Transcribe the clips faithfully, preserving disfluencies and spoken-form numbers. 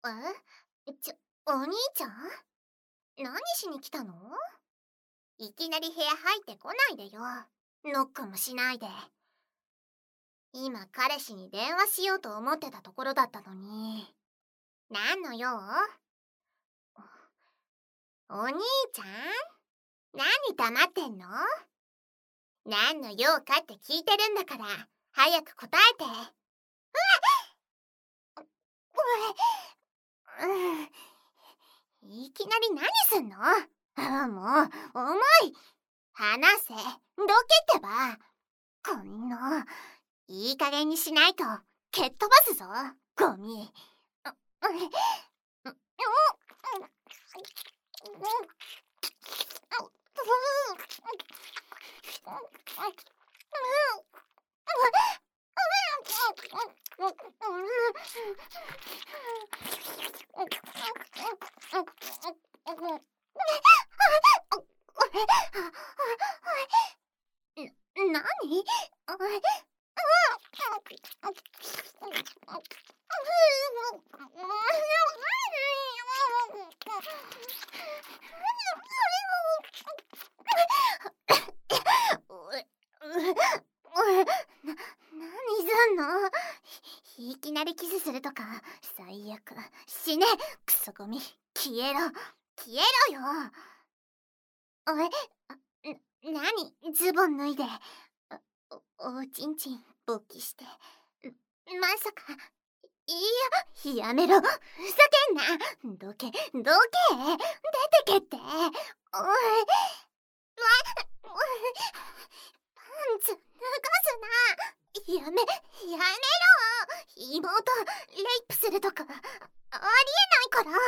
えちょ、お兄ちゃん、何しに来たの？いきなり部屋入ってこないでよ。ノックもしないで。今彼氏に電話しようと思ってたところだったのに。何の用？お兄ちゃん、何黙ってんの？何の用かって聞いてるんだから、早く答えて。うわっ、うん、いきなり何すんの？あ、もう、重い。話せ、どけってば。こんな、いい加減にしないと蹴っ飛ばすぞ、ゴミ。な、何？いきなりキスするとか最悪。死ね、クソゴミ。消えろ、消えろよ。え、な、なに、ズボン脱いで。お、おちんちん勃起して。まさか。いや、やめろ、ふざけんな。どけ、どけ、出てけって。おい、わ、パンツ脱がすな。やめ、やめろ。妹、レイプするとか、ありえないから。や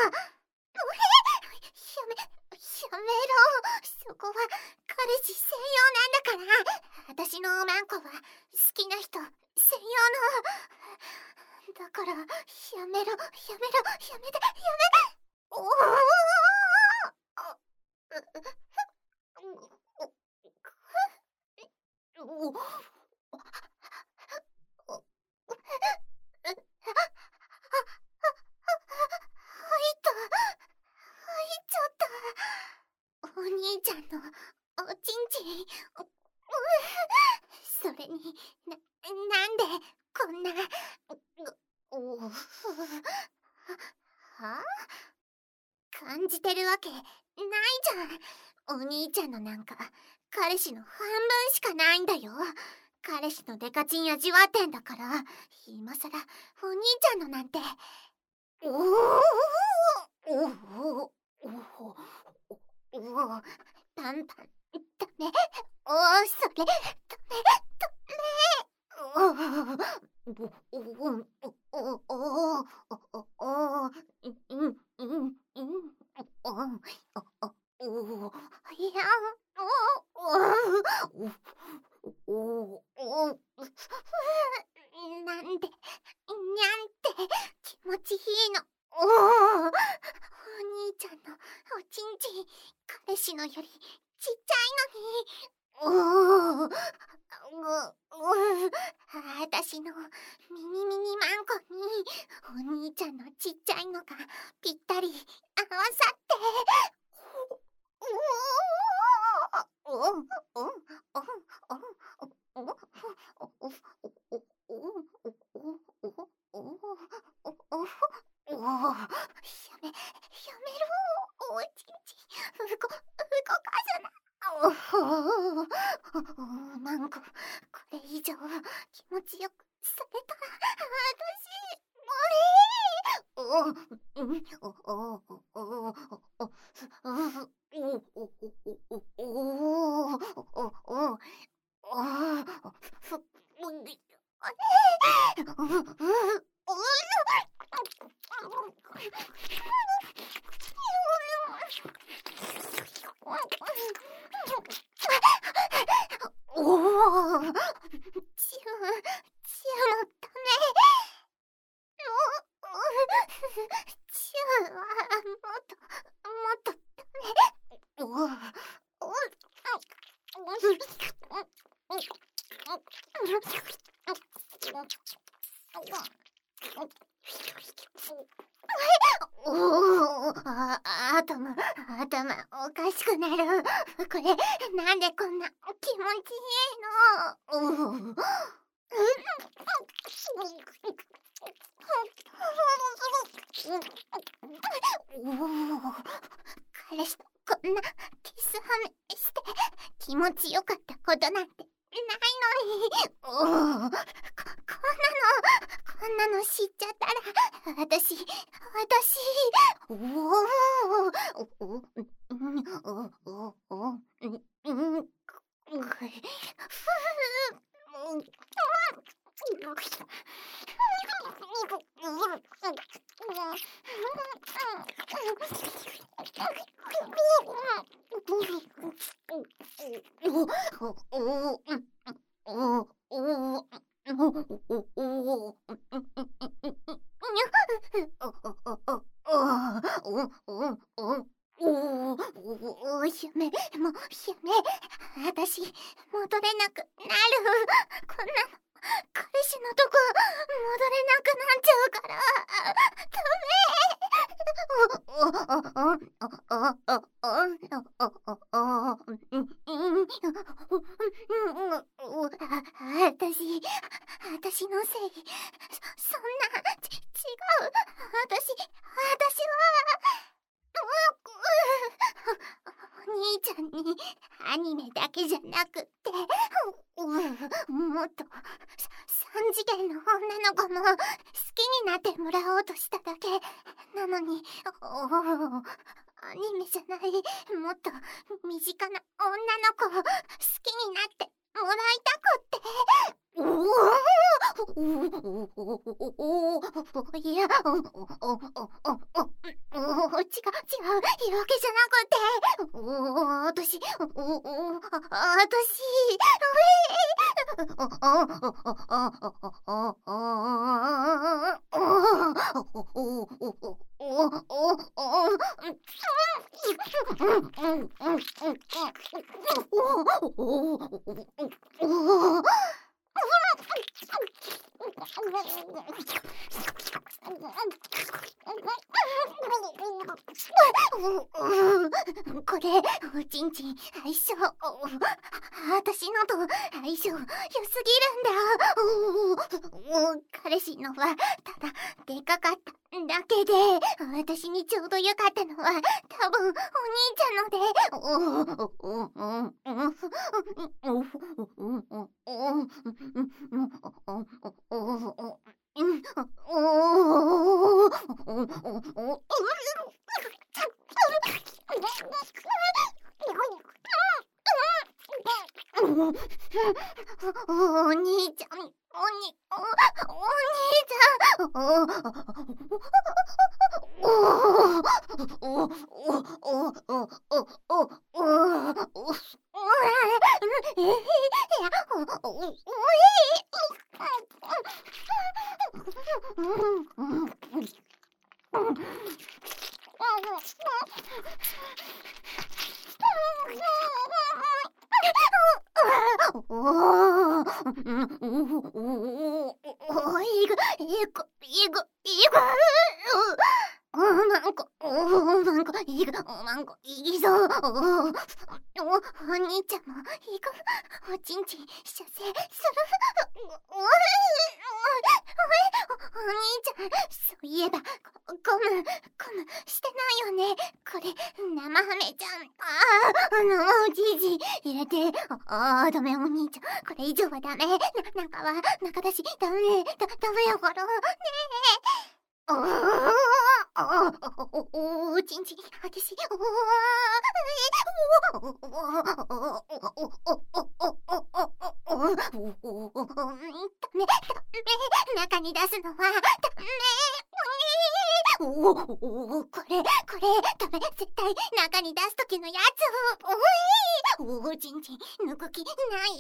め、やめろ。そこは彼氏専用なんだから。私のおまんこは好きな人専用の。だから、やめろ、やめろ、やめて、やめ。おお。お兄ちゃんのおちんちん。それにな、なんでこんな。おはあ？感じてるわけないじゃん。お兄ちゃんのなんか彼氏の半分しかないんだよ。彼氏のデカチン味わってんだから、今さらお兄ちゃんのなんて。おおおおおおお、パンパンダメ。おー、それダメ、ダメ。おおおおおおおお、うんうんうん、おおおお、いや、おおおお、なんで、にゃんって気持ちいいの。おお、お兄ちゃんのおちんちん、彼氏のよりちっちゃいのに。おお、あたしのミニミニマンコにお兄ちゃんのちっちゃいのがぴったり合わさって。おおおおおおおおお、やめ、やめろ、おちんちん、うご、動かすな。おお、マンコ、これ以上気持ちよくされたら、私、もう、おお、おお、おお、おお、おお、チュー、チューもダメ。チューはもっと、もっとダメ。おお、おお、 しくなる。これなんでこんな気持ちいいの。うう彼氏とこんなキスハメして気持ちよかったことなんてないのに。おお、こ、こんなのこんなの知っちゃったら私私おおおおおおおうんやめ、もうやめ、私戻れなくなる。こんなの彼氏のとこ戻れなくなっちゃうから。私、私のせい。そ、そんな、ち、違う。私、私は、お兄ちゃんにアニメだけじゃなくって、もっと三次元の女の子も好きになってもらおうとしただけなのに、アニメじゃない、もっと身近な女の子を好きになってもらいたくって。おおいや、おおおおお違う違う、言い訳じゃなくて、お私おお私これおちんちん相性私のと相性良すぎるんだ。彼氏のはただでかかっただけで、私にちょうどよかったのは多分お兄ちゃんので。お兄ちゃん、おに、お、お兄ちゃん、お、お、お、お、お、お、お、お、お、え、いや、お、お、お、おおおいぐいぐいぐいぐおなんかおなんかいぐなんかいいぞおお兄ちゃんもいぐおちんちん射精するおおお兄ちゃんそういえばゴムゴムしてないよねこれ生ハメちゃんあああのじいじ入れてああダメお兄ちゃんこれ以上はダメな中は中だしダメだダメやからねえおおおおちんちん激しいおおおおダメ中に出すのはダメおおこれこれダメ絶対中に出す時のやつおおちんちん抜く気ない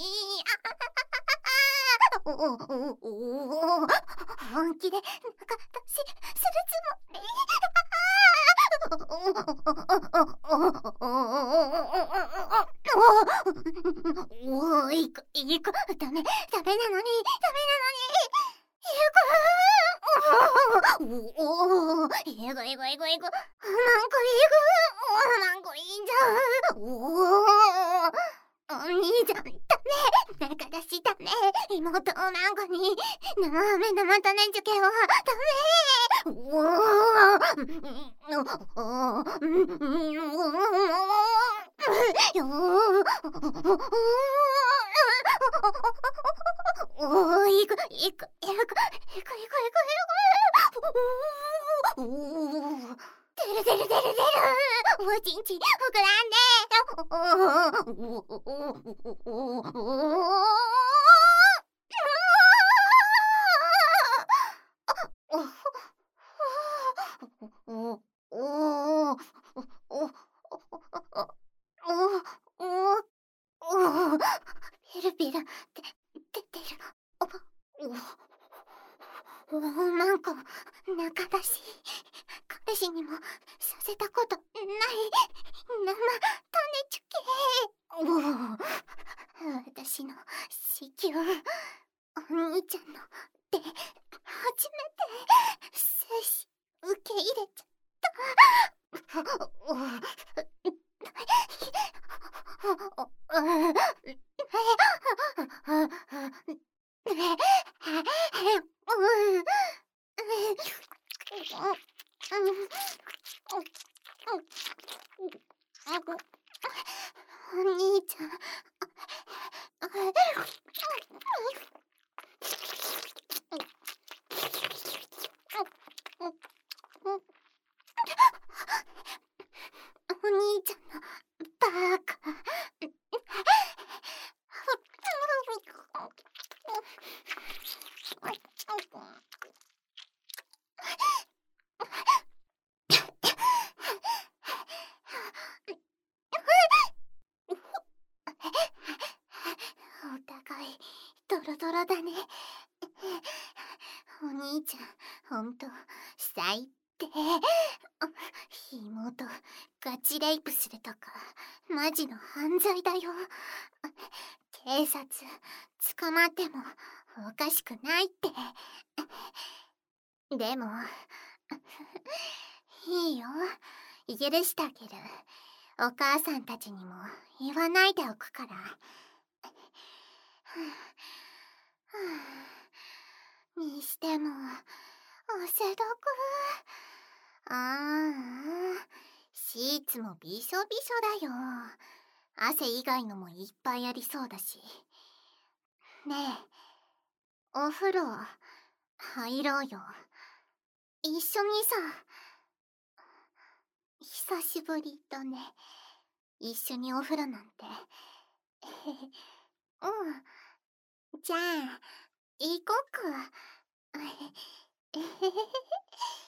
おおおお本気で中出しするつもりおおいくいくダメダメなのにダメなのにいくおおおお、えぐえぐえぐえぐ。なんかえぐ。なんかいいじゃん。おお。お兄ちゃん、ダメ。仲出しダメ。妹なんかに、ダメなまたね受験はダメ。おお。おお、いくいくいくいくいくいくいく。おお。出る出る出る出る。おちんちん膨らんで。おおおおおお。おおおおおピルピルって出てる。おおなんか仲出し彼氏にもさせたことない生種チュケ。おお私の子宮お兄ちゃんので初めて精子受け入れちゃった。お兄ちゃんお兄ちゃんのバカ。お互いドロドロだね。お兄ちゃんほんと最低。妹ガチレイプするとかマジの犯罪だよ。警察捕まってもおかしくないって。でもいいよ許してあげる。お母さんたちにも言わないでおくから。にしても汗だく。ああシーツもびしょびしょだよ。汗以外のもいっぱいありそうだし。ねえお風呂入ろうよ一緒にさ。久しぶりだね一緒にお風呂なんて。うんじゃあ行こっか。